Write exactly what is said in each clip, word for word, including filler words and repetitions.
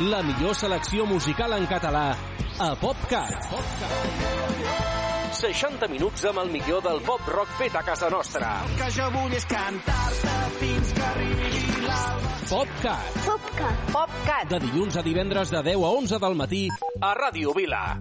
La millor selecció musical en català a PopCat. seixanta minuts amb el millor del pop-rock fet a casa nostra. El que jo vull és cantar-te fins que arribi l'alba. PopCat. PopCat. PopCat. De dilluns a divendres de deu a onze del matí a Ràdio Vila.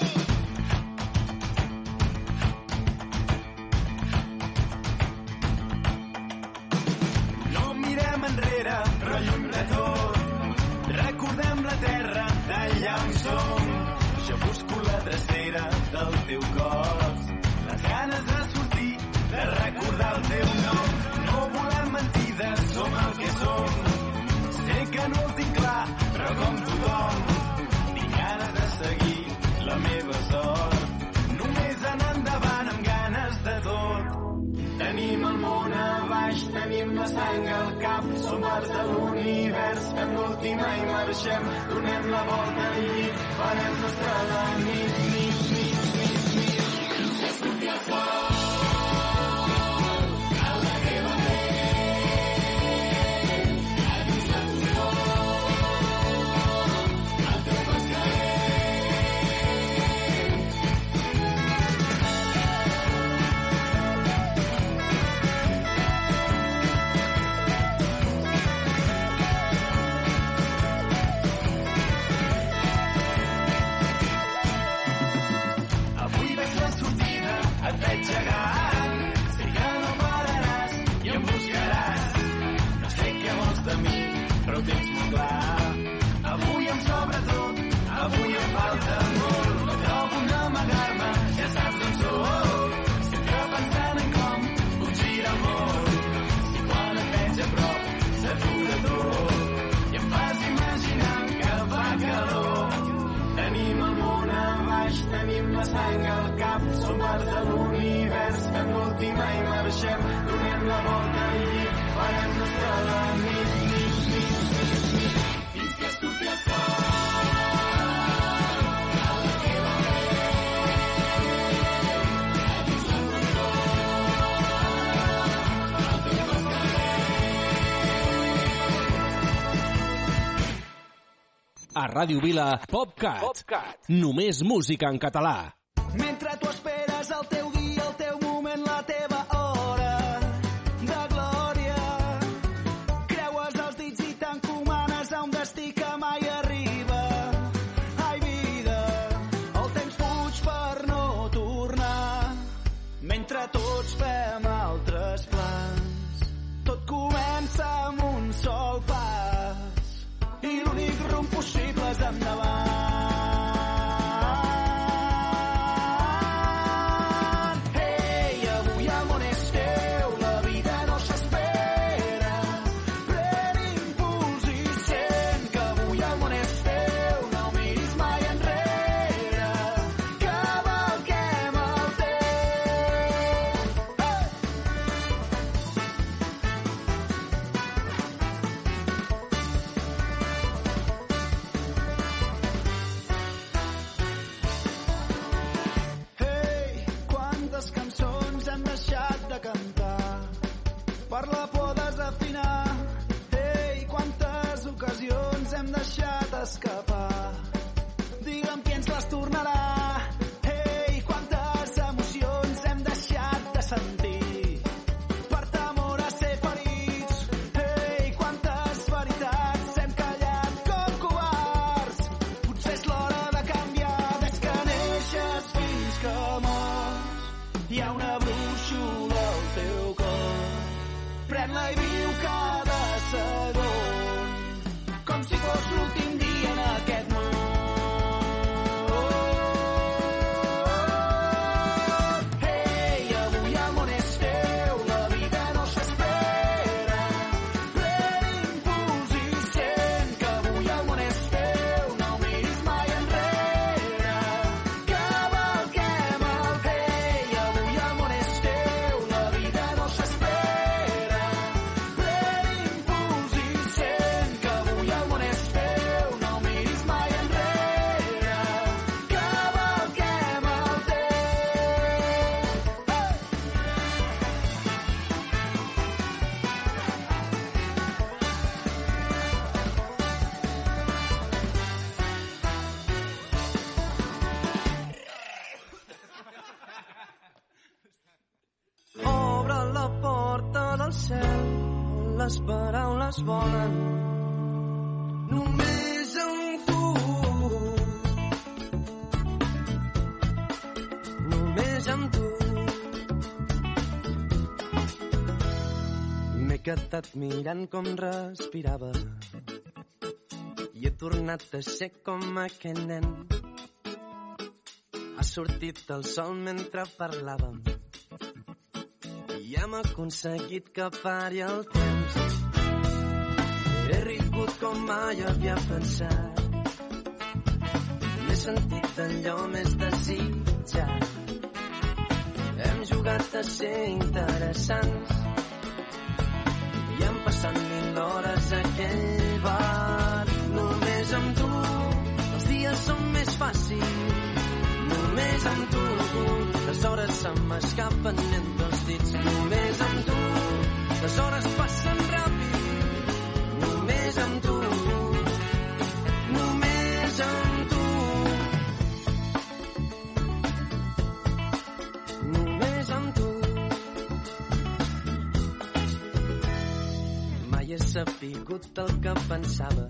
No mirem enrere, però lluny de tot. Recordem la terra d'allà on som. Jo busco la drecera del teu cos. Les ganes de sortir, de recordar el teu nom. No volem mentides, som el que som. Sé que no ho tinc clar, però com tothom tinc ganes de seguir la meva sort. Només anar endavant amb ganes de tot. Tenim el món a baix, tenim la sang al cap, som parts de l'univers, en l'última hi marxem, donem la volta al llit, farem nostra la nit, nit, nit, nit, nit. Fins que surti el sol, a la teva pell, a dins la foscor, al teu pescarell. Et veig gegant, sé que no pararàs i em buscaràs. No sé què vols de mi, però ho tens molt clar. Avui em sobra tot, avui em falta molt. No trobo on amagar-me, ja saps on sóc. Sempre pensant en com puc girar el món. Si quan et veig a prop s'atura tot i em fas imaginar que fa calor. Tenim el món a baix, tenim la sang al cap, som parts de l'univers, en l'última hi marxem, donem la volta al llit, farem nostra la nit, nit, nit, nit, nit, fins que surti el sol, a la teva pell, a dins la foscor, al teu pescarell. A Ràdio Vila, PopCat. PopCat. Només música en català. Mentre tu esperes el teu dia, el teu moment, la teva hora de glòria, creues els dits i t'encomanes a un destí que mai arriba. Ai, vida, el temps fuig per no tornar. Mentre tots fem altres plans, tot comença amb un sol pas i l'únic rumb possible és endavant. del cel on les paraules volen. Només amb tu, només amb tu. M'he quedat mirant com respirava i he tornat a ser com aquell nen. Ha sortit el sol mentre parlàvem i hem aconseguit que pari el temps. He rigut com mai havia pensat, m'he sentit allò més desitjat. Hem jugat a ser interessants i hem passat mil hores a aquell bar. Només amb tu els dies són més fàcils, només amb tu les hores se m'escapen entre els dits. Només amb tu les hores passen ràpid, només amb tu, només amb tu, només amb tu. Mai he sapigut el que pensava,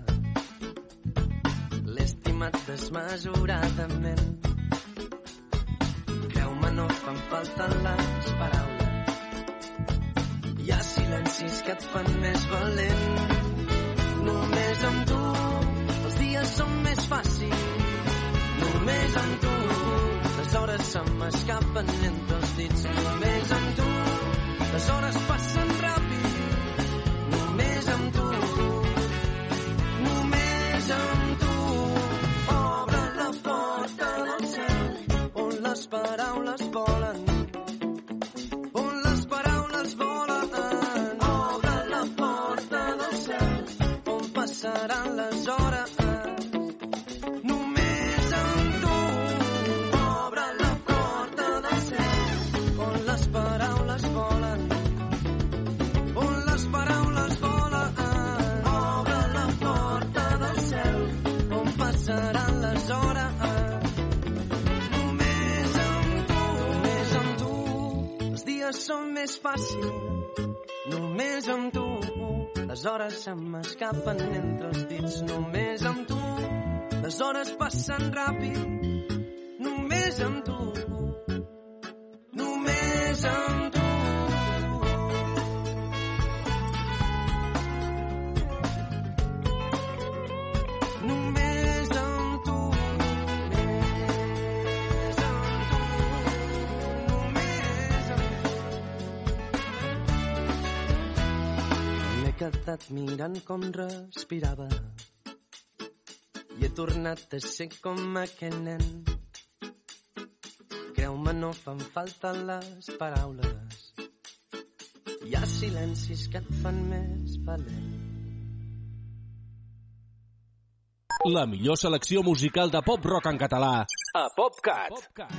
l'he estimat desmesuradament. Creu-me, no fan falta les paraules, hi ha silencis que et fan més valent. Només amb tu els dies són més fàcils, només amb tu les hores se m'escapen entre els dits. Només amb tu les hores passen ràpid, només amb tu, només amb tu. Obre la porta del cel on les paraules volen, on les paraules volen. Obre la porta del cel on passaran les hores, només amb tu. Obre la porta del cel on les paraules volen, on les paraules volen. Obre la porta del cel on passaran les hores, només amb tu, només amb tu. Els dies són més fàcils, només amb tu les hores se m'escapen entre els dits. Només amb tu les hores passen ràpid, només amb tu, només amb tu. Només amb tu, només amb tu, només amb tu. M'he quedat mirant com respirava i he tornat a ser com aquell nen. Creu-me, no fan falta les paraules, hi ha silencis que et fan més valent. La millor selecció musical de pop-rock en català a PopCat.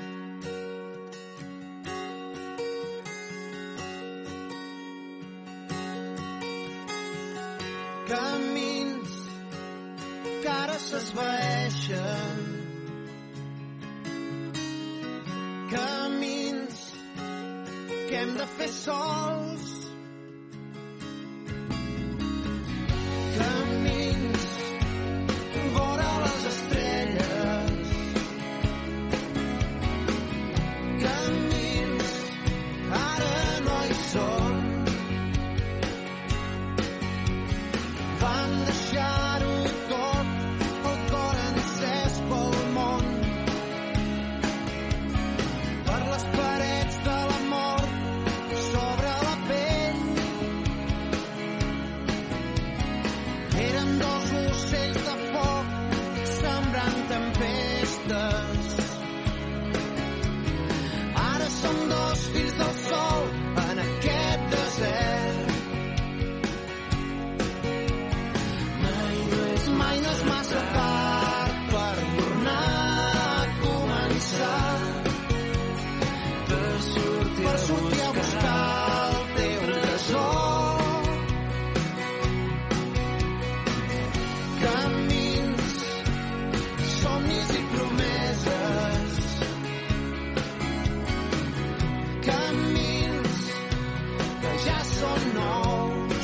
Camins que ara s'esvaeixen, camins que hem de fer sols, camins vora les estrelles, camins ara no hi són. Van deixar-ho tot, el cor encès pel món, per les parets de la mort, sobre la pell. són nous.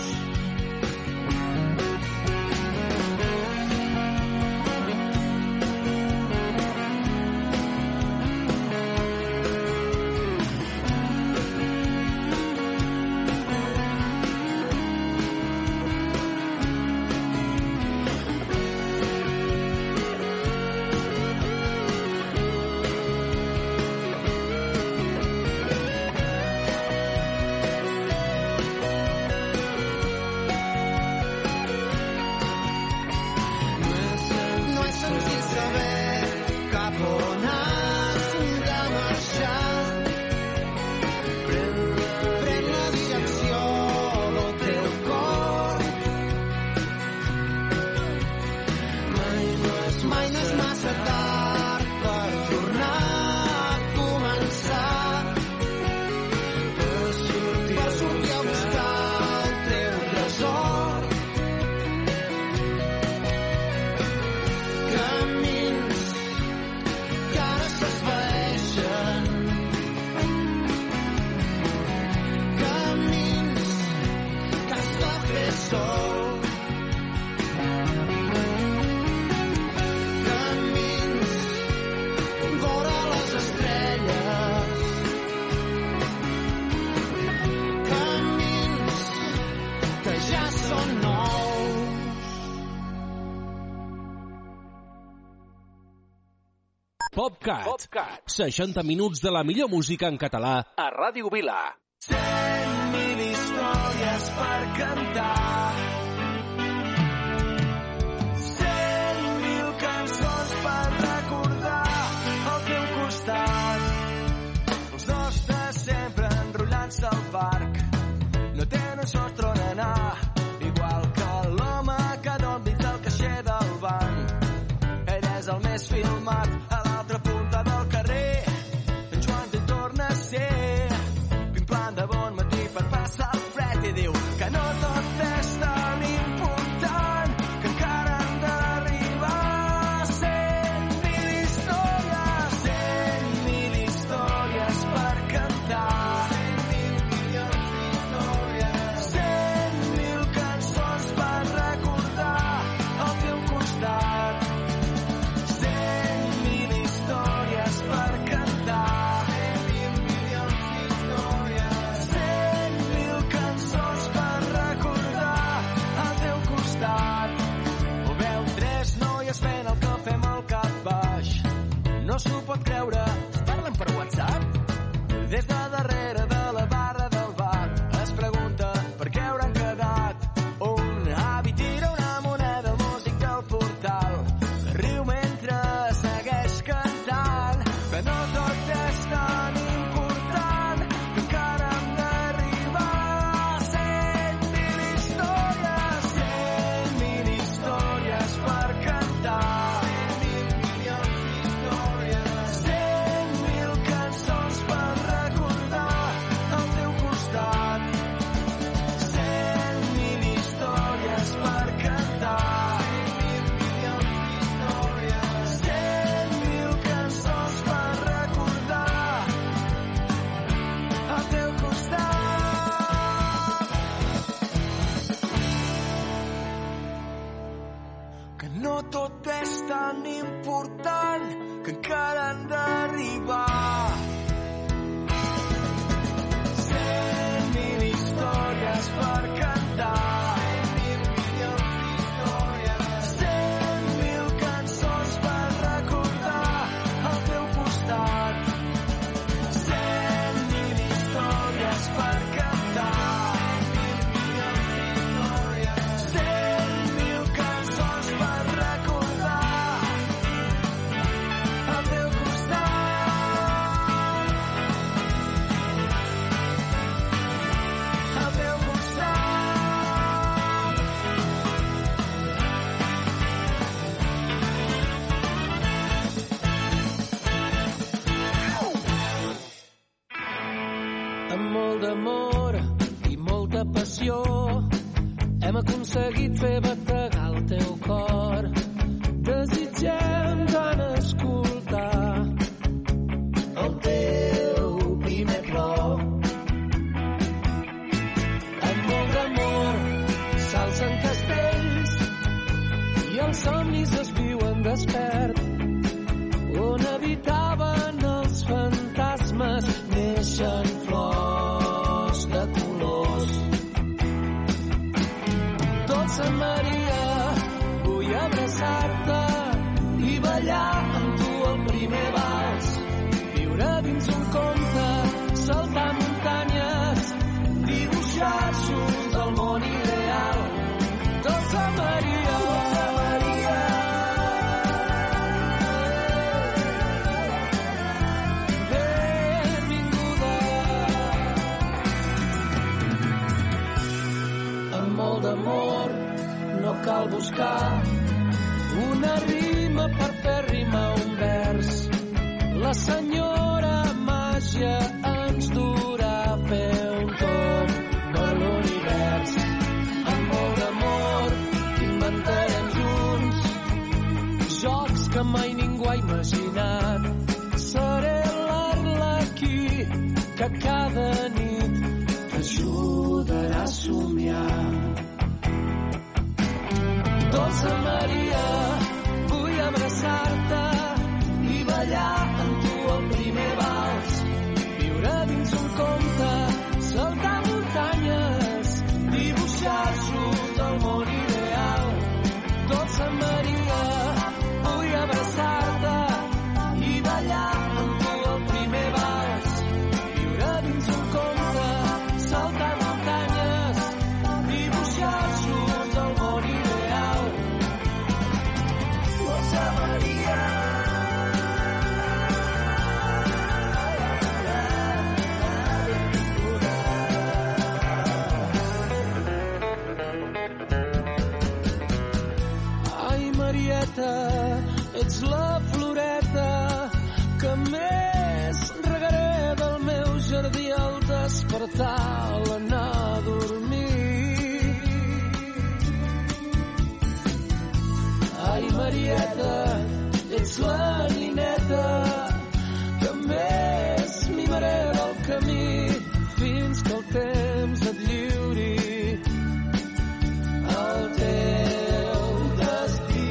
PopCat. PopCat. seixanta minuts de la millor música en català a Ràdio Vila. Cent mil històries per cantar. Cent mil cançons per recordar al teu costat. Els dos de sempre enrotllant-se al parc. No tenen sostre on anar. Igual que l'home que dorm dins del caixer del banc. Ell és el més filmat a l'altra punta del carrer. En Joan te torna a ser pimplant de bon matí per passar el fred i diu que no tot és tan important, que encara han d'arribar cent mil històries, cent mil històries per cantar, cent mil milions d'històries, cent mil cançons per recordar al teu costat. No s'ho pot creure, es parlen per WhatsApp. Des de darrere de la barra del bar es pregunta per què hauran quedat. Un avi tira una moneda al músic del portal, riu mentre segueix cantant, que no tot és tan important, que encara hem d'arribar cent mil històries, cent mil històries per cantar. No tot és tan important, que encara han d'arribar cent mil històries per cantar, cent mil milions d'històries, cent mil cançons per recordar al teu costat, cent mil històries per cantar. D'amor i molta passió hem aconseguit fer bategar el teu cor. Desitgem tant escoltar el teu primer plor. Amb buscar una rima per fer rimar un vers. La senyora màgia ens durà a fer un torn per l'univers. Amb molt d'amor inventarem junts jocs que mai ningú ha imaginat. Seré l'Arlequí que cada nit t'ajudarà a somiar. Dolça Maria, vull abraçar-te i ballar amb tu el primer vals. Viure dins un conte, saltar muntanyes, dibuixar junts el món ideal. Dolça Maria, vull abraçar-te i ballar amb tu el primer vals. Viure dins un conte, saltar muntanyes, dibuixar junts el món ideal. Dolça Maria. Ai, Marieta, ets la floreta que més regaré del meu jardí al despertar, a l'anar a dormir. Ai, Marieta, ets la nineta que més mimaré del camí fins que el temps et lliuri el teu destí.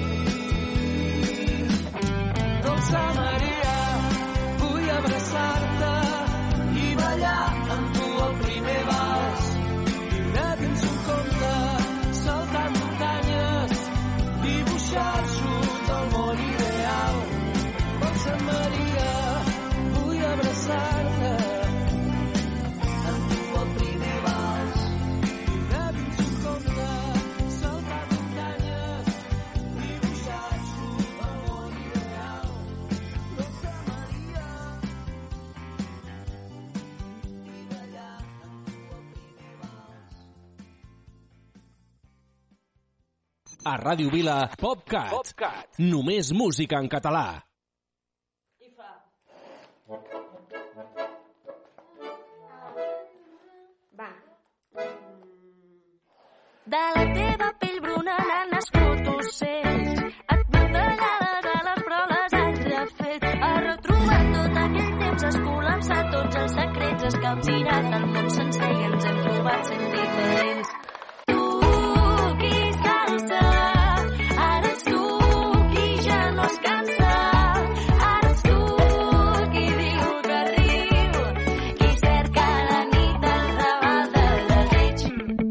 Dolça Maria, vull abraçar-te i ballar amb tu el primer vals. Viure dins un conte, saltar muntanyes, dibuixar junts el món ideal. Dolça Maria, vull abraçar-te amb tu el primer vals. Viure dins un conte, saltar muntanyes, dibuixar junts el món ideal. Dolça Maria, i ballar amb tu el primer vals. A Ràdio Vila, PopCat. PopCat. Només música en català. Va. De la teva pell bruna n'han nascut ocells. Et muntanyades a les però les has refet. Has retrobat tot aquell temps escolant-se tots els secrets. Has capgirat el món sencer i ens hem trobat sent diferents. Tu, qui s'alça, ara ets tu, qui ja no es cansa. Ara ets tu, qui diu que riu, qui cerca la nit al raval del desig.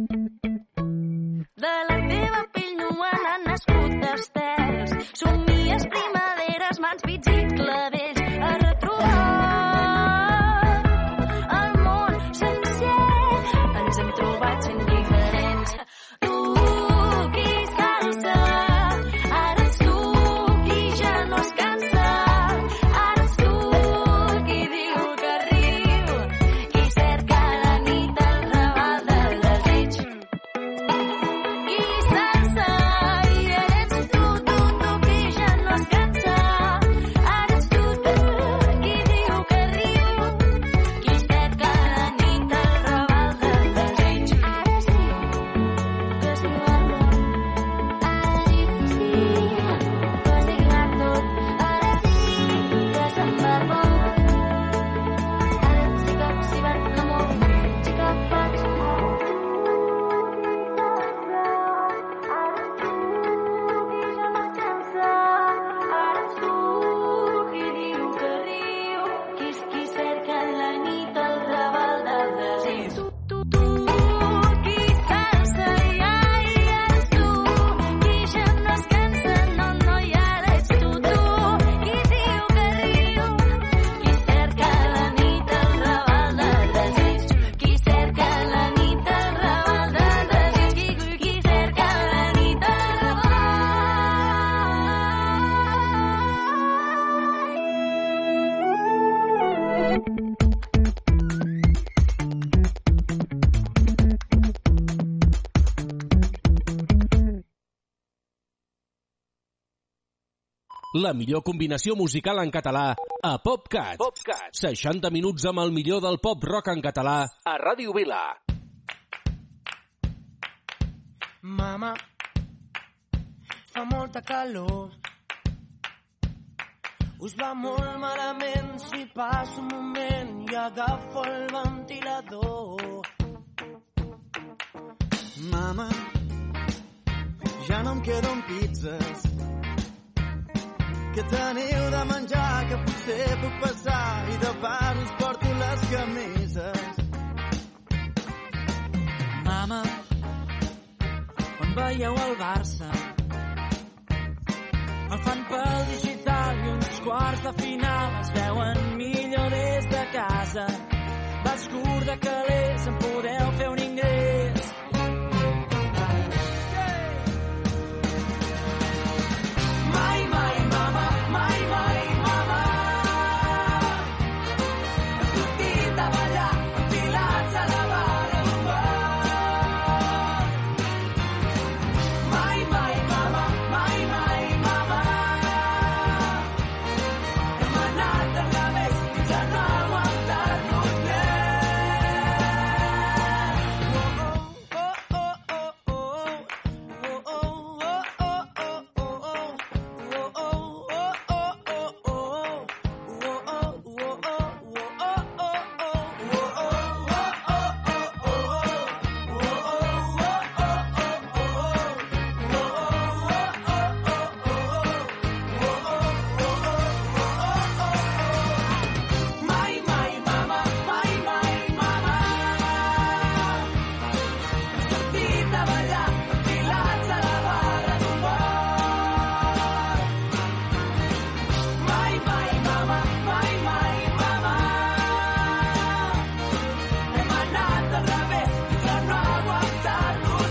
De la teva pell nua n'han nascut estels. Somies primaveres, mans, pits i clavells. Has retrobat el món sencer. Ens hem trobat sent diferents. Tu, qui s'alça, ara ets tu, qui ja no es cansa. Ara ets tu, qui diu que riu, qui cerca la nit al raval del desig. Qui s'alça, i eres tu, tu, tu, qui ja no es cansa. Ara ets tu, tu, qui diu que riu, qui cerca la nit al raval del desig. Ara sí, que es guarda. Ara dic sí, que es digna tot. Ara sí, que se'n va tot. Ara sí que s'hi va l'amor, sí que faig molt. Ara ets tu, qui diu que riu, qui és qui cerca la nit al raval del desig. Tu, tu, tu, qui s'alça, i ai, eres tu, qui ja no es cansa, no, no, i ara ets tu, tu, qui diu que riu, qui cerca la nit al raval del desig, qui cerca la nit al raval del desig, qui, qui cerca la nit al raval. La millor combinació musical en català a PopCat. PopCat. seixanta minuts amb el millor del pop rock en català a Ràdio Vila. Mama, fa molta calor. Us va molt malament si passo un moment i agafo el ventilador. Mama, ja no em queden pizzas. Que teniu de menjar, que potser puc passar i de pas us porto les camises. Mama, quan veieu el Barça, el fan pel digital i uns quarts de final es veuen millor des de casa. Vas curt de calés, en podeu fer un ingrés. Mai, mai, mama, mai, mai, mama. Hem sortit a ballar, enfilats a la barra d'un bar. Mai, mai, mama, mai, mai, mama. Hem anat al revés i ja no ha aguantat-nos més. Oh, oh, oh, oh, oh, oh, oh, oh, oh, oh, oh. Mai, mai, mama, mai, mai, mama. Hem sortit a ballar, enfilats a la barra d'un bar. Mai, mai, mama, mai, mai, mama. Hem anat al revés i ja no ha aguantat-nos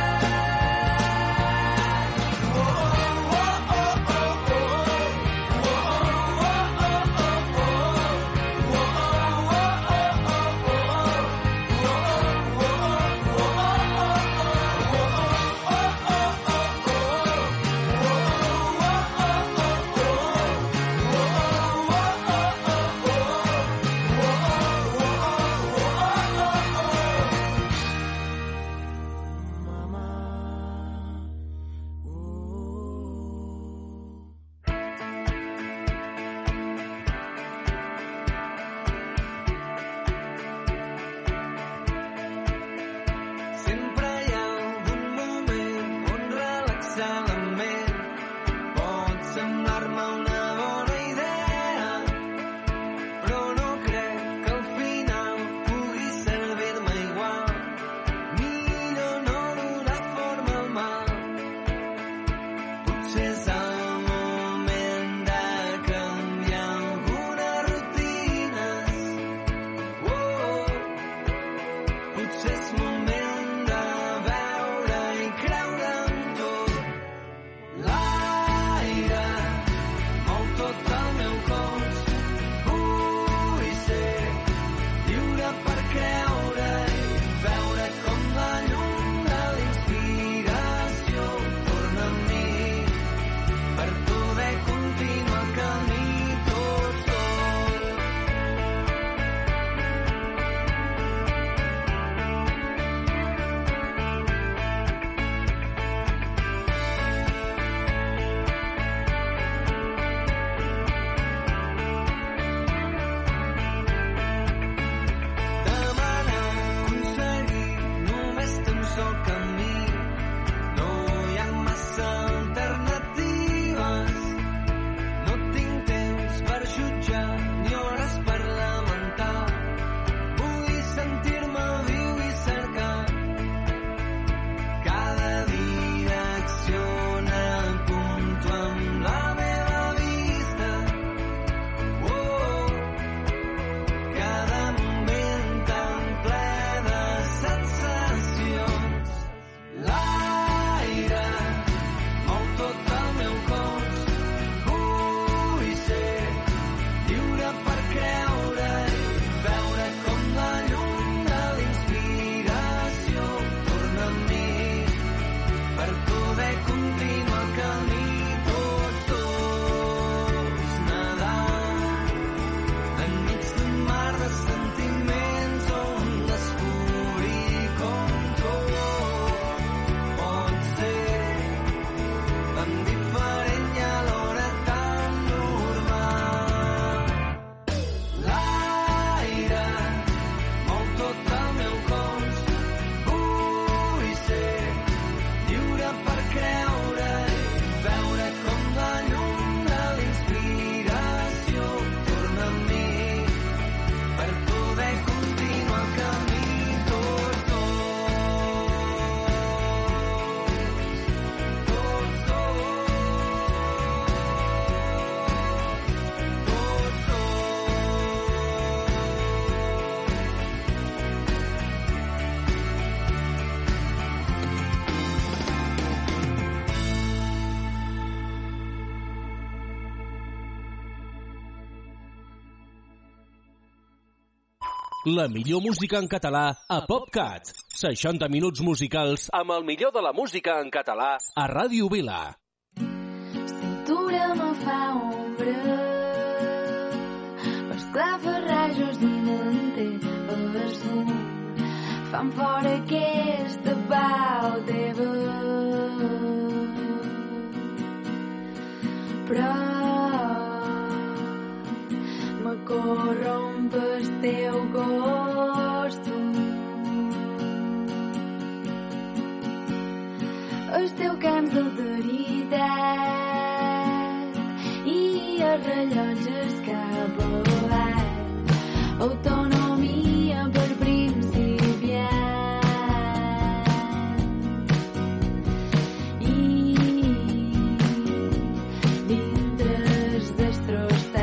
sempre hi ha algun moment on relaxar la ment pot semblar-me una bona idea, però no crec que al final pugui servir-me igual. Millor no donar forma al mal. Potser és el moment de canviar algunes rutines. Oh, potser és moment de veure i creure en tot. L'aire mou tot el meu cos. Vull ser lliure per creure i veure com la llum de l'inspiració torna a mi per poder continuar el camí tot sol. Demanar, aconseguir, només té un sol camí. No hi ha massa alternatives. No tinc temps per jutjar ni hores per lamentar. Vull sentir-me viu i cercar cada direcció on apunto amb la meva vista. Oh, cada moment tan ple de sensacions. L'aire mou tot el meu cos. Vull ser lliure per creure La millor música en català a PopCat. seixanta minuts musicals amb el millor de la música en català a Ràdio Vila. Cintura me fa ombra, esclafarrajos i manter els fum fan fora aquesta pau teva. Però me corromp el teu costum, el teu camps d'alteritat i els rellotges cap avall, autonomia per principiant i dintre els destrostats.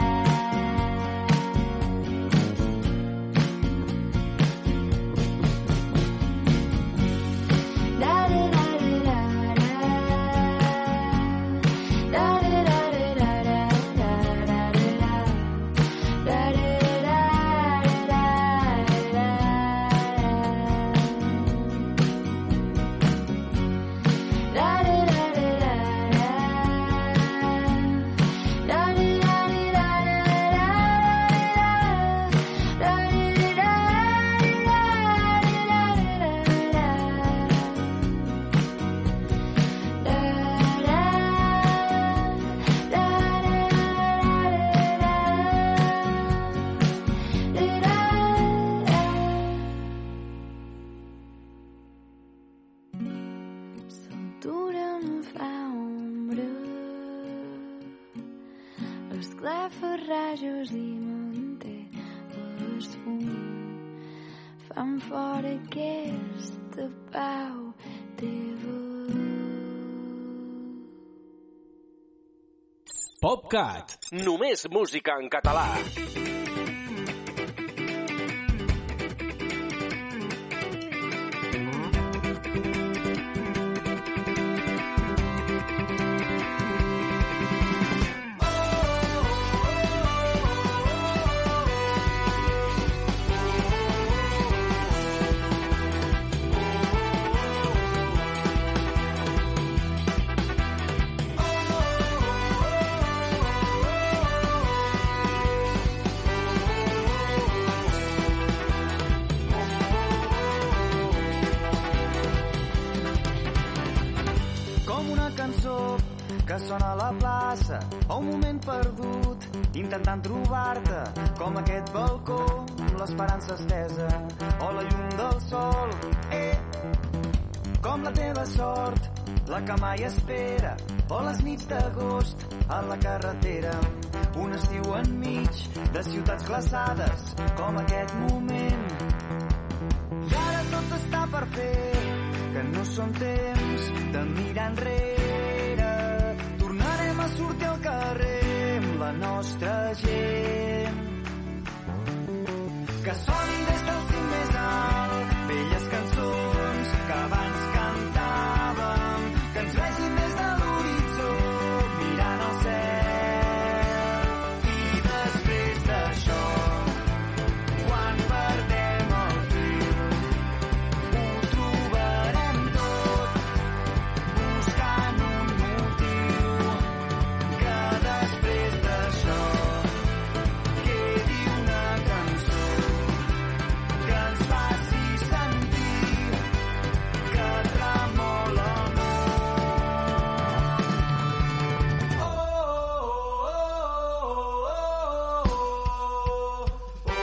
Esclafarrajos i manter els fum fan fora aquesta pau teva. PopCat. Només música en català. Que sona a la plaça, o un moment perdut, intentant trobar-te, com aquest balcó, amb l'esperança estesa, o la llum del sol, eh, com la teva sort, la que mai espera, o les nits d'agost, a la carretera, un estiu enmig de ciutats glaçades, com aquest moment. I ara tot està per fer, que no són temps de mirar enrere, a sortir al carrer amb la nostra gent. Que sonin des del cim més alt velles cançons que abans cantàvem, que ens vegin des de l'horitzó mirant al cel. I després d'això, quan perdem el fil, ho trobarem tot buscant un motiu. Després d'això quedi una cançó que ens faci sentir que tremola el món. Oh, oh, oh, oh, oh,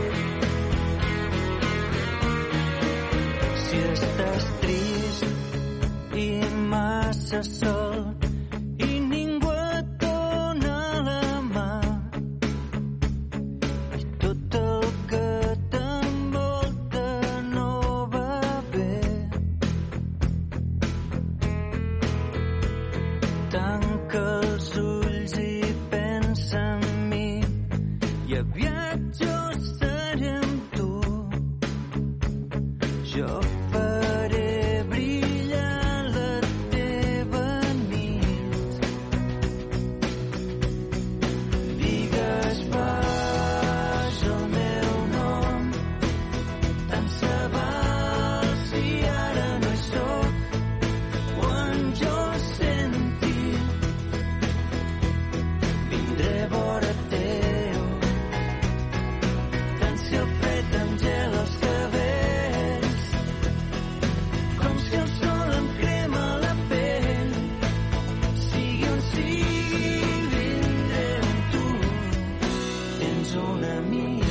Si estàs trist, sense sol i ningú et dona la mà. I tot el que t'envolta no va bé. Tanca els ulls i pensa en mi i aviat jo seré amb tu. Jo faré brillar la teva nit. Digues baix el meu nom, tant se val si ara no hi soc. Quan jo senti, vindré a vora teu. Tant si el fred em gela els cabells, com si el sol em crema la pell. Sigui on sigui, vindré amb tu. Tens un amic.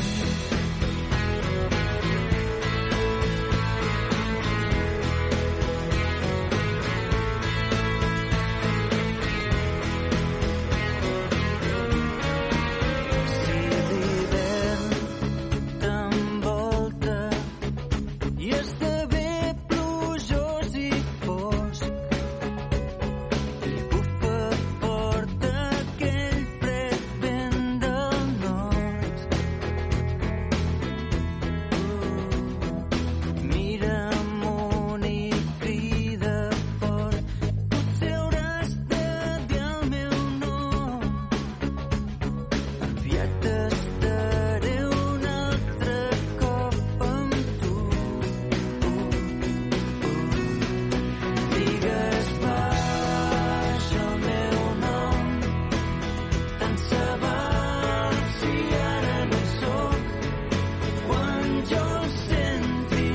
Si l'hivern t'envolta i esdevé plujós i fosc i bufa fort aquell fred vent del nord, mira amunt i crida fort. Potser hauràs de dir el meu nom. Aviat estaré un altre cop amb tu. Digues baix el meu nom, tant se val si ara no hi soc. Quan jo el senti,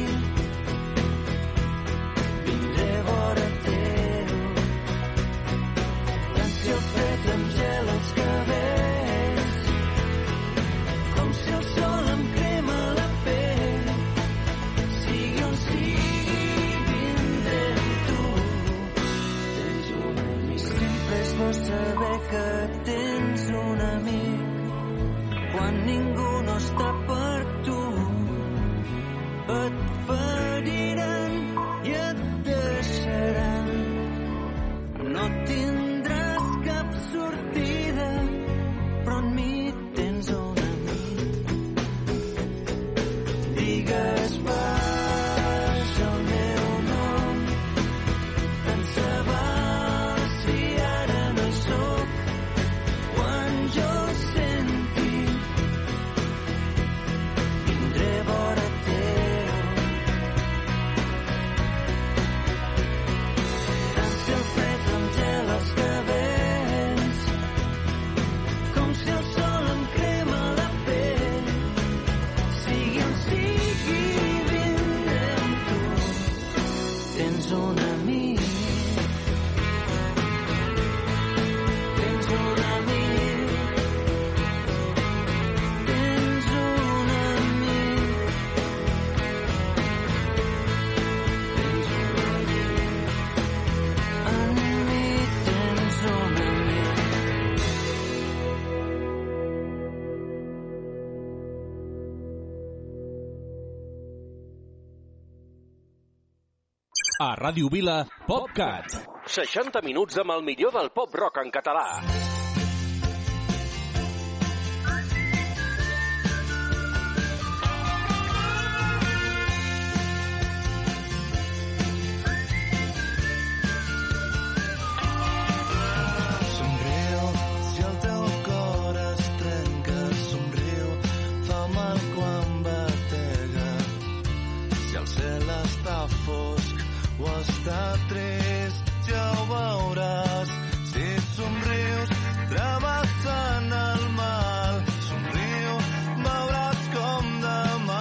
vindré a vora teu. Tant si el fred em gela els cabells, com si el sol em crema la pell. Sigui on sigui, vindré amb tu. Tens un amic. Sempre és bo saber que tens un amic quan ningú no està per tu. Et feriran i et deixaran. No tindràs cap sortida, però en mi tens un amic. Digues baix el meu nom, tant se val si ara no hi soc. Quan jo el senti, vindré a vora teu. Tant si el fred em gela els cabells, com si el sol em crema la pell. Sigui on sigui, vindré amb tu. Tens un amic. Tens un amic. Tens un amic. Tens un amic. En mi tens un amic. A Ràdio Vila, PopCat. seixanta minuts amb el millor del pop rock en català. Somriu, si el teu cor es trenca, somriu, fa mal quan batega. Si el cel està fosc o està trist, ja ho veuràs. Si somrius, travessant el mal, somriu, veuràs com demà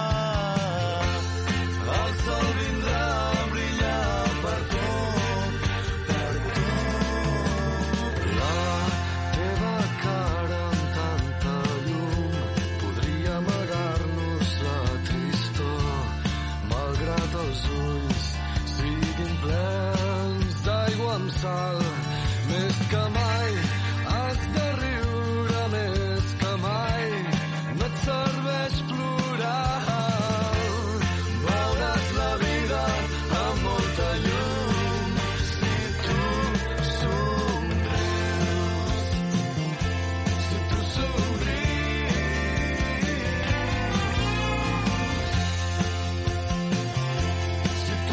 el sol vindrà a brillar per tu, per tu. La teva cara amb tanta llum podria amagar-nos la tristor, malgrat els ulls siguin plens d'aigua en amb sal. Més que mai has de riure, més que mai no et serveix plorar. Veuràs la vida amb molta llum si tu somrius. Si tu somrius. Si tu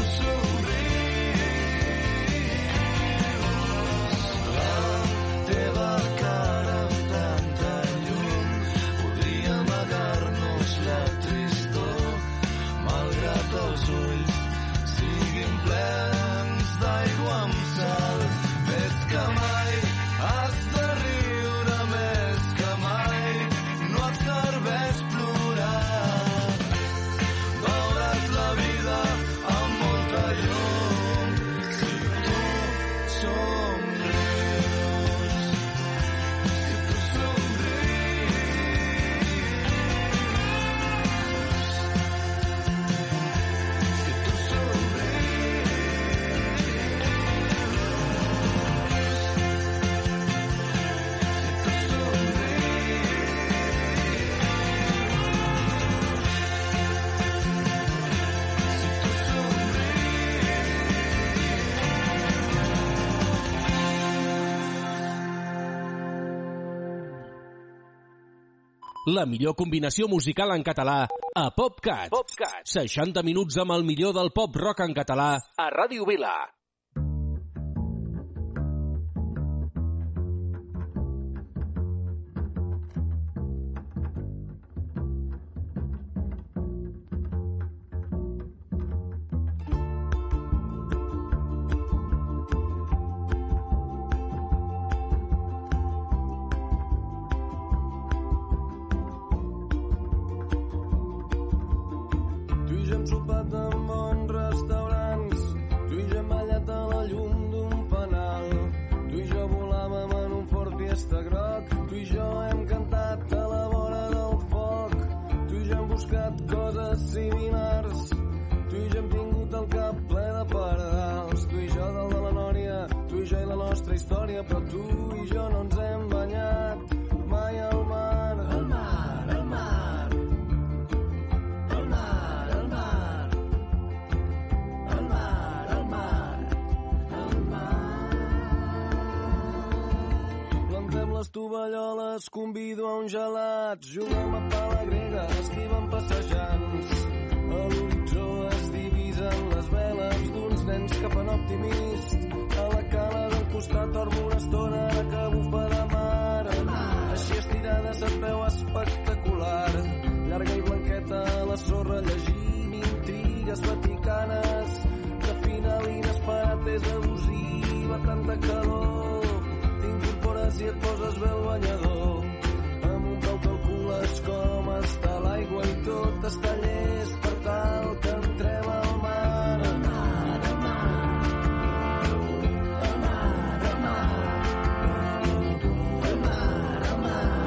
somrius. La teva cara amb tanta llum podria amagar-nos la tristor, malgrat els ulls siguin plens d'aigua amb sal. Més que mai has de riure, més que mai no et serveix plorar. Veuràs la vida amb molta llum si tu somrius. Si tu La millor combinació musical en català a PopCat. PopCat. seixanta minuts amb el millor del pop rock en català a Ràdio Vila. Tu i jo hem sopat en bons restaurants, tu i jo hem ballat a la llum d'un fanal, tu i jo volàvem en un Ford Fiesta groc, tu i jo hem cantat a la vora del foc, tu i jo hem buscat coses similars, tu i jo hem tingut el cap ple de pardals, tu i jo dalt de la nòria, tu i jo i la nostra història, però tu i jo no ens hem banyat mai al mar. Al mar, al mar. Al mar, al mar. Al mar, al mar. Al mar. Plantem les tovalloles, convido a un gelat, juguem a pala grega, estivem passejants. A l'horitzó es divisen les veles d'uns nens que fan optimist. A la cala del costat dormo una estona que bufa de mar. Així estirada se't veu espectacular. Llarga i blanqueta a la sorra llegint intrigues vaticanes. De final inesperat és abusiva, tanta calor. T'incorpores i et poses bé el banyador. Amb un peu calcules com està l'aigua i tot està llest per tal que entrem al mar. Al mar, al mar. Al mar, al mar. Al mar, al mar.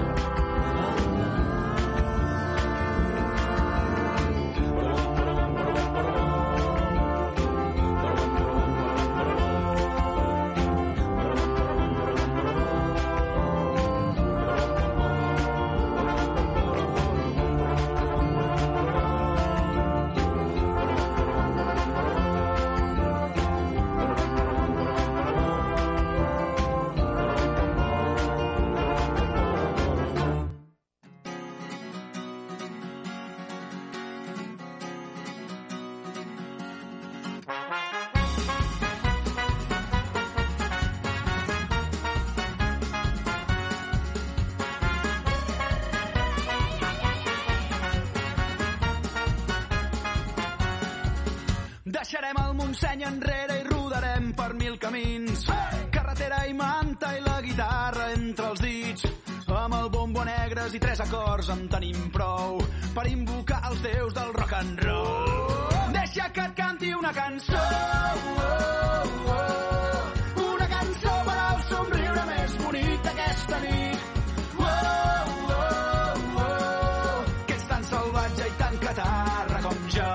Deixarem el Montseny enrere i rodarem per mil camins. Carretera i manta i la guitarra entre els dits. Amb el bombo negres i tres acords en tenim prou per invocar els déus del rock and roll. Deixa que et canti una cançó, oh, oh, una cançó per al somriure més bonic d'aquesta nit. Oh, oh, oh, que ets tan salvatge i tan catarra com jo.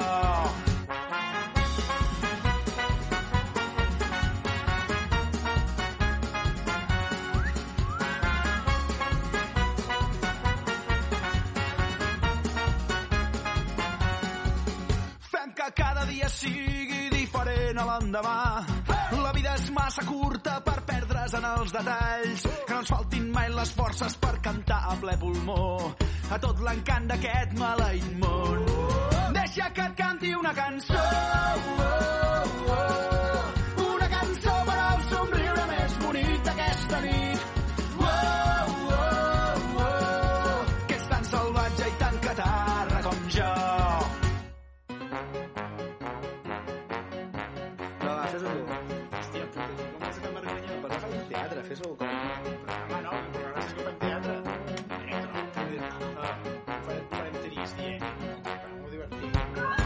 cada dia sigui diferent a l'endemà. La vida és massa curta per perdre's en els detalls, que no ens faltin mai les forces per cantar a ple pulmó a tot l'encant d'aquest maleït món. Deixa que et canti una cançó, una cançó per al somriure més bonic d'aquesta nit. Que és tan salvatge i tan catarra com jo. No, va, fes-ho tu. Hòstia, puta, com vas a canviar vergonya? Però no fas un teatre, fes-ho com... Home, no, el programa és que fem teatre. Farem, farem trist, eh? Molt divertit.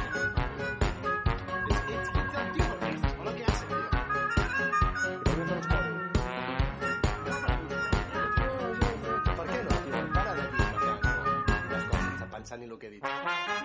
És, ets, ets el tio perfecte. Hola, què haces, tio? Que també no els cobro. Per què no, tio? Para de dir unes coses sense pensar ni el que he dit.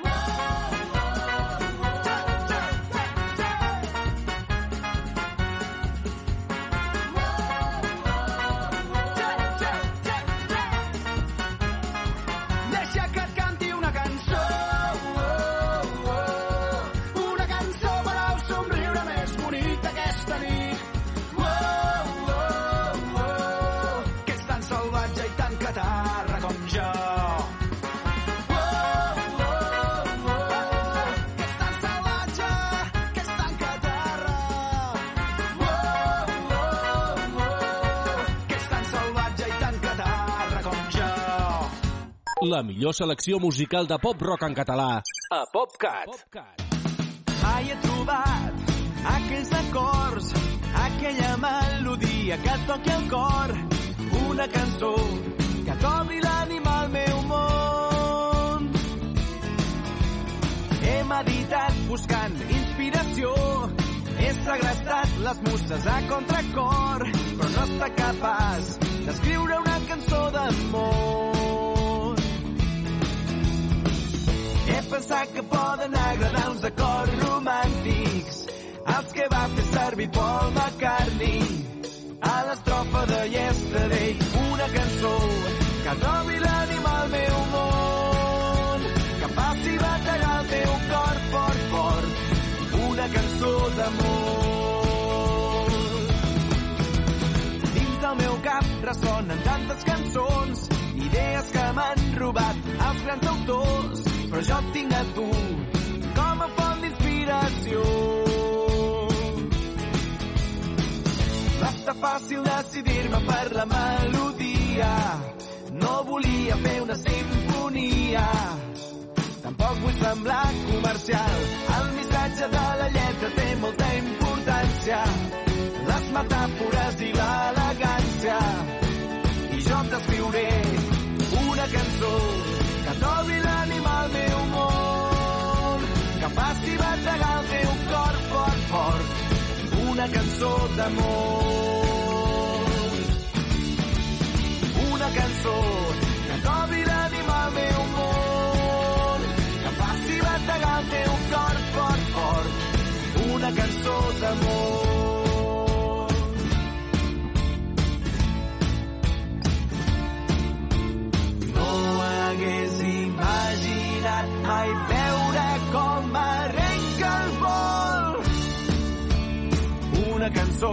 La millor selecció musical de pop-rock en català a PopCat. Mai he trobat aquells acords, aquella melodia que et toqui el cor, una cançó que t'obri l'ànima al meu món. He meditat buscant inspiració, he segrestat les muses a contracor, però no està capaç d'escriure una cançó d'amor. He pensat que poden agradar uns acords romàntics, els que va fer servir Paul McCartney a l'estrofa de Yesterday. Una cançó que trobi l'ànima al meu món, que faci bategar el meu cor fort, fort. Una cançó d'amor. Dins del meu cap ressonen tantes cançons, idees que m'han robat els grans autors, però jo et tinc a tu com a font d'inspiració. Va estar fàcil decidir-me per la melodia, no volia fer una simfonia, tampoc vull semblar comercial, el missatge de la lletra té molta importància, les metàfores i l'elegància, i jo t'escriuré una cançó que trobi l'ànima al meu món, que faci bategar el meu cor fort, fort. Una cançó d'amor. Una cançó que trobi l'ànima al meu món, que faci bategar el meu cor fort, fort. Una cançó d'amor. Hagués imaginat mai veure com arrenca el vol. Una cançó,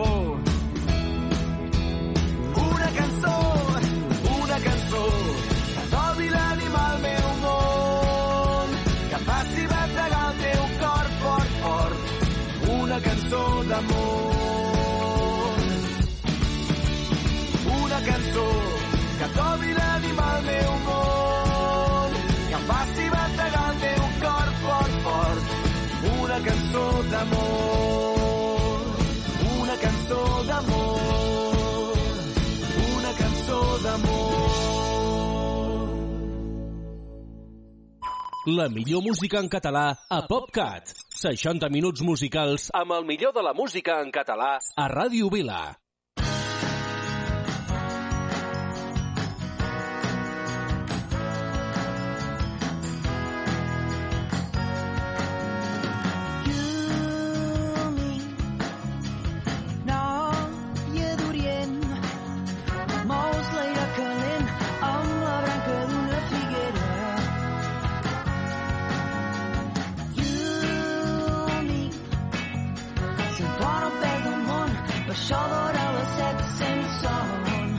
una cançó, una cançó que trobi l'ànima al meu món, que faci bategar el teu cor fort, fort. Una cançó d'amor. Una cançó que trobi l'ànima al meu món, que faci bategar el teu cor fort, fort. Una cançó d'amor, una cançó d'amor, una cançó d'amor. La millor música en català a PopCat. seixanta minuts musicals amb el millor de la música en català a Ràdio Vila. You fora al pes del món, per això d'hora a les set sense son.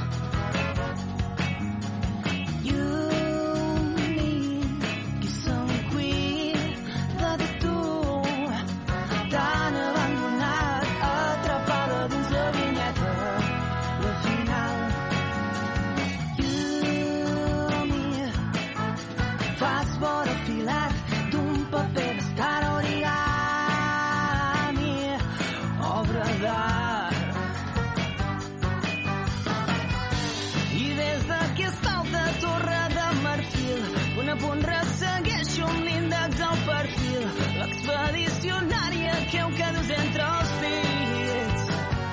L'expedicionària creu que dus entre els dits.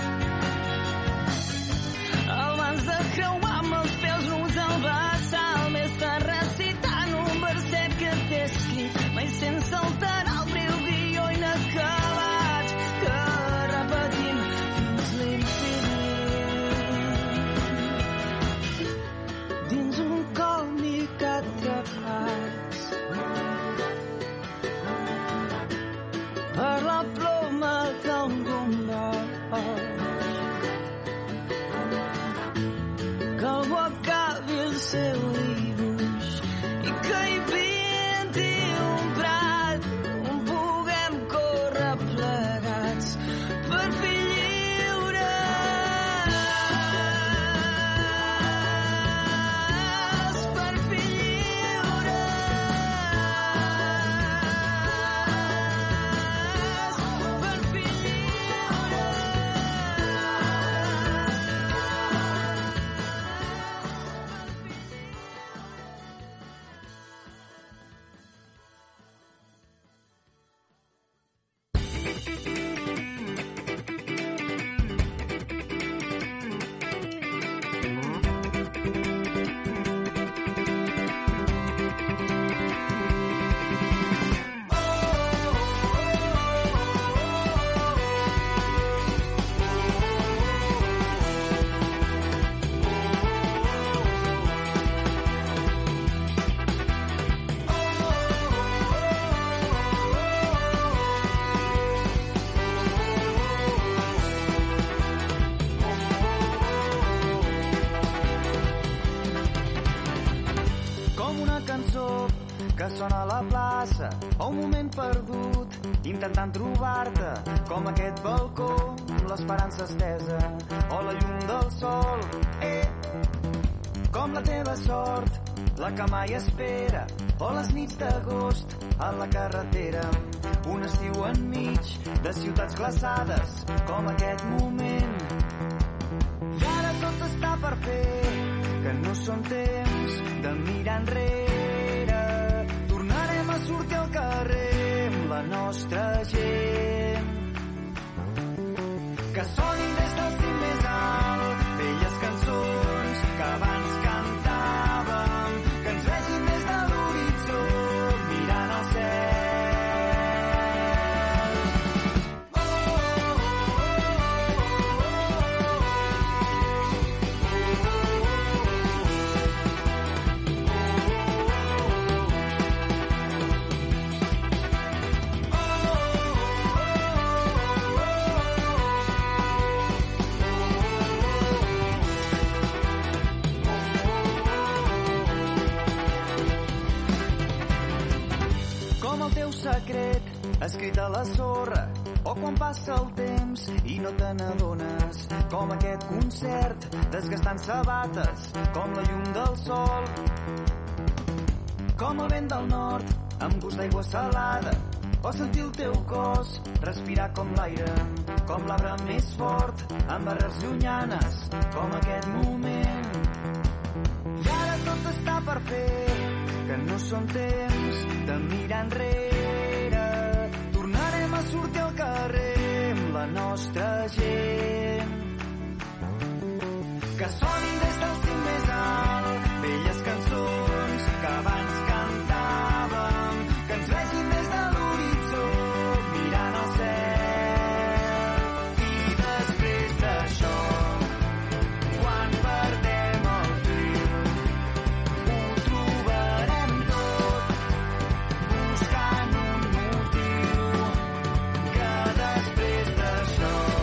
Abans de creuar amb els peus nus al vessal, m'estàs recitant un verset que t'he escrit, mai sense alterar el breu guió inacabat que repetim fins l'infinit. Dins un còmic atrapats per la ploma d'algun boig, que algú acabi el seu dibuix i que hi pinti un prat on puguem córrer plegats per fi lliures, per fi que sona a la plaça, o un moment perdut, intentant trobar-te, com aquest balcó, l'esperança estesa, o la llum del sol, eh, com la teva sort, la que mai espera, o les nits d'agost, a la carretera, un estiu enmig de ciutats glaçades, com aquest moment. I ara tot està per fer, que no són temps de mirar enrere, tornarem a sortir al carrer amb la nostra gent. Que sonin des del cim més alt velles cançons que abans cantàvem, que ens vegin des de l'horitzó mirant al cel. Oh, oh, el teu secret escrit a la sorra, o quan passa el temps i no te n'adones, com aquest concert desgastant sabates, com la llum del sol, com el vent del nord amb gust d'aigua salada, o sentir el teu cos respirar com l'aire, com l'arbre més fort amb arrels llunyanes, com aquest moment. I ara tot està per fer, que no són temps de mirar enrere, tornarem a sortir al carrer amb la nostra gent. Que sonin des del cim més alt velles cançons que abans cantàvem, que ens vegin des de l'horitzó mirant al cel. I després d'això, quan perdem el fil, ho trobarem tot buscant un motiu, que després d'això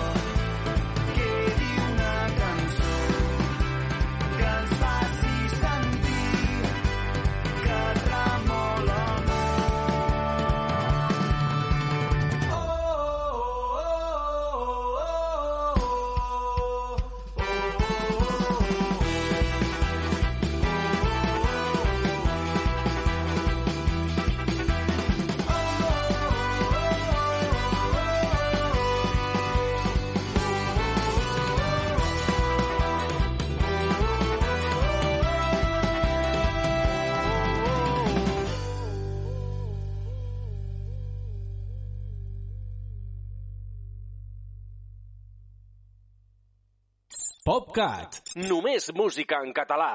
PopCat. Només música en català.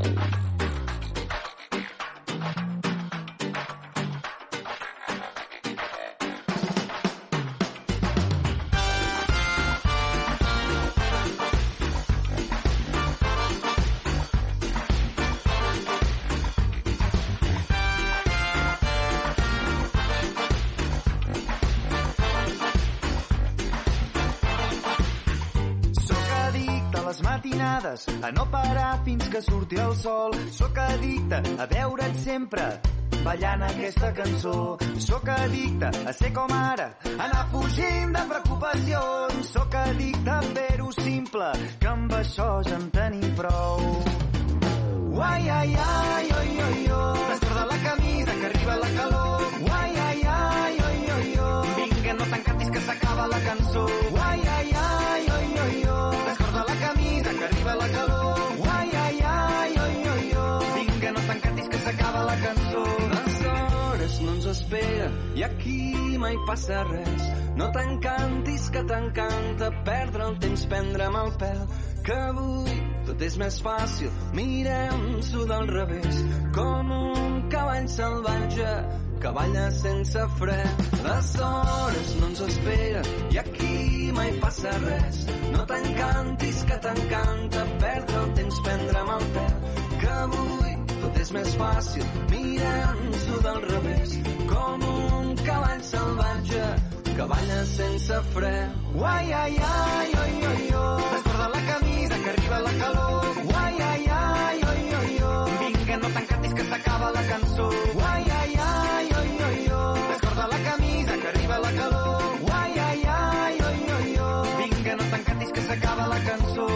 A no parar fins que surti el sol. Sóc addicte a veure't sempre ballant aquesta cançó. Sóc addicte a ser com ara, anar fugint de preocupacions. Sóc addicte a fer-ho simple, que amb això ja en tenim prou. Uai, ai, ai, oi, oi, oi. Descorda la camisa que arriba la calor. Uai, ai, ai, oi, oi, oi. Vinga, no t'encantis que s'acaba la cançó. Uai, ai, ai, oi, oi, oi. Descorda la camisa que arriba la calor. Uai, ai, ai, oi, oi, oi. Vinga, no t'encantis que s'acaba la cançó. Les hores no ens esperen i aquí mai passa res. No t'encantis que t'encanta perdre el temps, prendre'm el pèl, que avui tot és més fàcil, mirem-s'ho del revés, com un cavall salvatge que balla sense fre. Les hores no ens esperen i aquí mai passa res. No t'encantis que t'encanta perdre el temps, prendre'm el pèl, que avui tot és més fàcil, mirem-s'ho del revés, com un cavall salvatge que balla sense fre. Uai, ai, ai, oi, oi, oi. Descorda la camisa que arriba la calor. Uai, ai, ai, oi, oi, oi. Vinga, no t'encantis que s'acaba la cançó. Uai, ai, ai, oi, oi, oi. Descorda la camisa que arriba la calor. Uai, ai, ai, oi, oi, oi. Vinga, no t'encantis que s'acaba la cançó.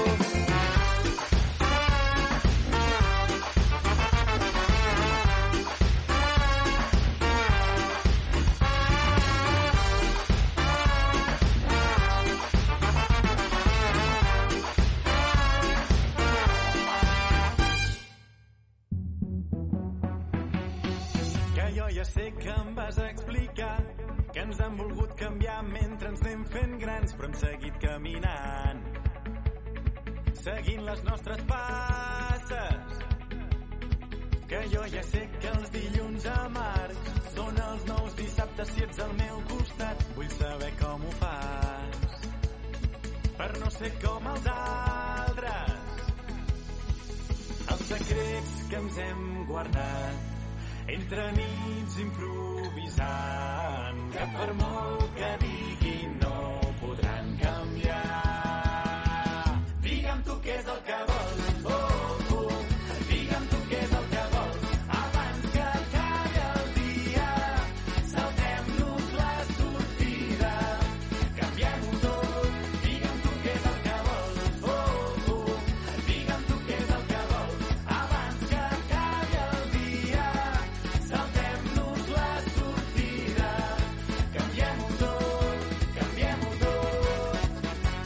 Ja sé que em vas explicar que ens han volgut canviar mentre ens anem fent grans, però hem seguit caminant, seguint les nostres passes. Que jo ja sé que els dilluns amargs són els nous dissabtes si ets al meu costat. Vull saber com ho fas per no ser com els altres. Els secrets que ens hem guardat entre nits improvisant, que per molt que diguin no podran canviar. Digue'm tu què és el que vols, oh, oh. Digue'm tu què és el que vols, abans que acabi el dia. Saltem-nos la sortida, canviem-ho tot. Digue'm tu què és el que vols, oh, oh. Digue'm tu què és el que vols, abans que acabi el dia. Saltem-nos la sortida, canviem-ho tot, canviem-ho tot.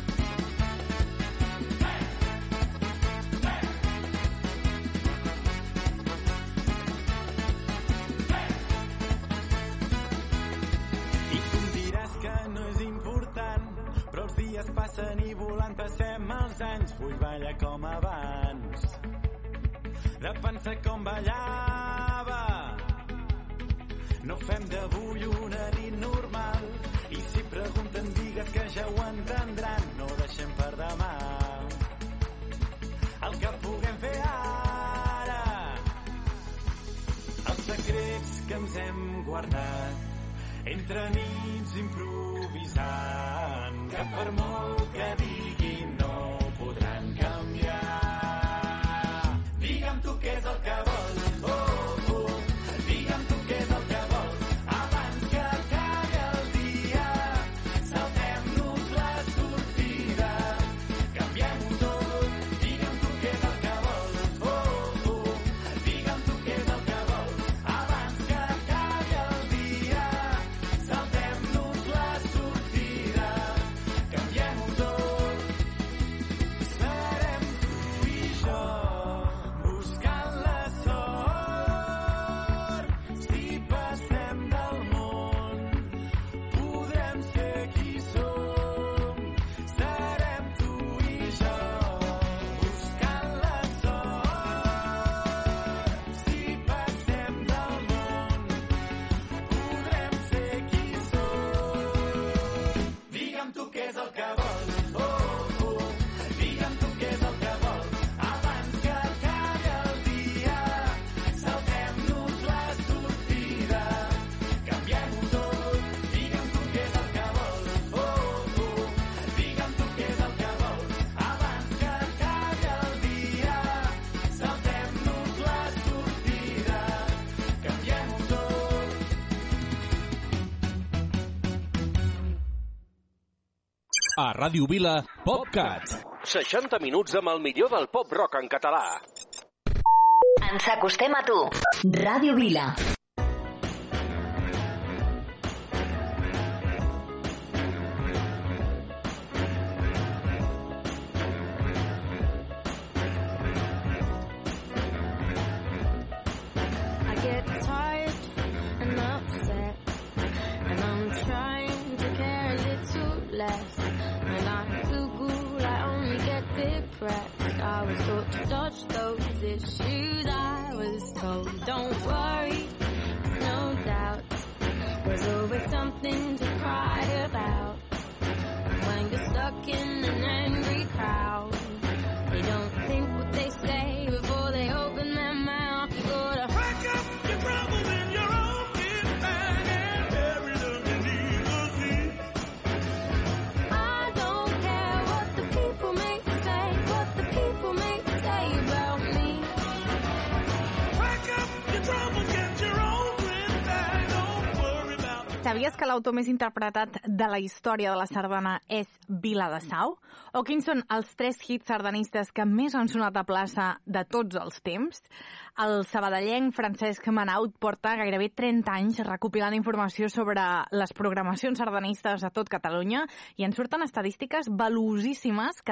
I tu em diràs que no és important, però els dies passen i volant passem els anys. Vull ballar com abans, de pensar com ballava. No fem d'avui una nit normal, i si pregunten digues que ja ho entendran. No deixem per demà el que puguem fer ara. Els secrets que ens hem guardat entre nits improvisant, que per molt que diguin no podran canviar. Digue'm tu què és el que vols, oh, oh. Digue'm tu què és el que vols, abans que acabi el dia. Saltem-nos la sortida, canviem-ho tot. Digue'm tu què és el que vols, oh, oh. Digue'm tu què és el que vols, abans que acabi el dia. Saltem-nos la sortida, canviem-ho A Ràdio Vila, PopCat. seixanta minuts amb el millor del pop rock en català. Ens acostem a tu. Ràdio Vila. I was taught to dodge those issues. I was told, don't worry, no doubt. There's always something to cry about. When you're stuck in an angry crowd, they don't think what they say before they open their mouth. You gotta pack up your troubles in your own kit bag and bury them beneath the sea. I don't care what the people may say, what the people may say about me. Pack up your troubles, get your own kit bag, don't worry about it. Sabies que l'autor més interpretat de la història de la sardana és Viladasau? O quins són els tres hits sardanistes que més han sonat a plaça de tots els temps? El sabadellenc Francesc Manaut porta gairebé trenta anys recopilant informació sobre les programacions sardanistes a tot Catalunya i en surten estadístiques valuosíssimes que